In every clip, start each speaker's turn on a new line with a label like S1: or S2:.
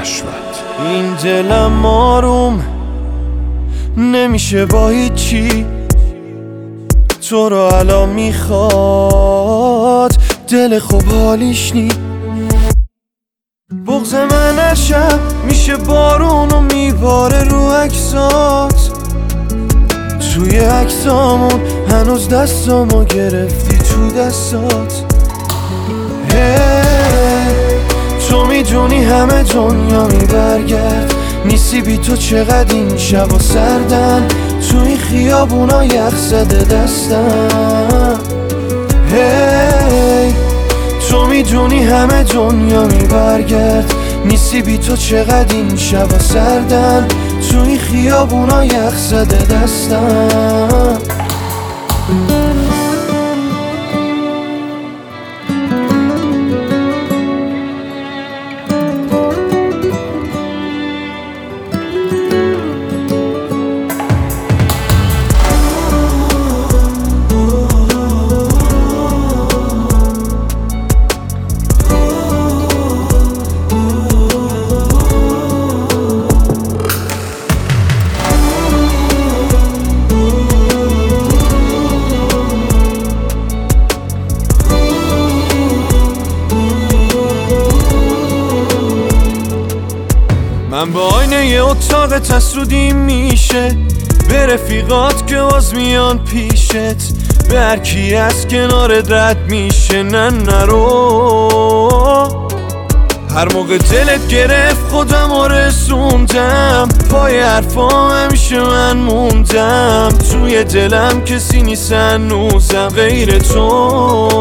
S1: این دلم آروم نمیشه با هیچی، تو رو الان میخواد دل خوب حالیش نی. بغض من هر شب میشه بارون و میباره رو عکسات، توی عکسامون هنوز دستامو گرفتی تو دستات. تو میدونی همه دنیا میبرگرد، نیستی بی تو چقدر این شبا سردن، تو این خیابونا یخ زده دستم. تو میدونی همه دنیا میبرگرد، نیستی بی تو چقدر این شبا سردن، تو این خیابونا یخ زده دستم. من با آینه یه اتاق تسودی میشه، به رفیقات که باز میان پیشت، به هر کی از کنارت رد میشه نه نرو. هر موقع دلت گرفت خودم رو رسوندم، پای حرفام همیشه من موندم، توی دلم کسی نیست هنوزم غیر تو.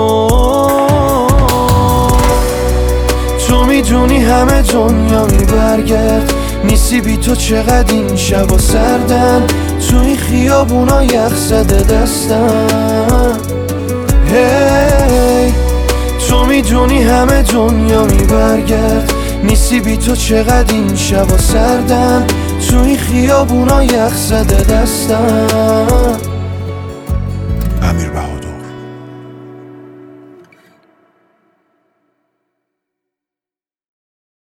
S1: تو میدونی همه دنیا میبرگرد، نیستی بی تو چقدر این شبا سردن، تو این خیابونا یخ زده دستم. تو میدونی همه دنیا میبرگرد، نیستی بی تو چقدر این شبا سردن، تو این خیابونا یخ زده دستم.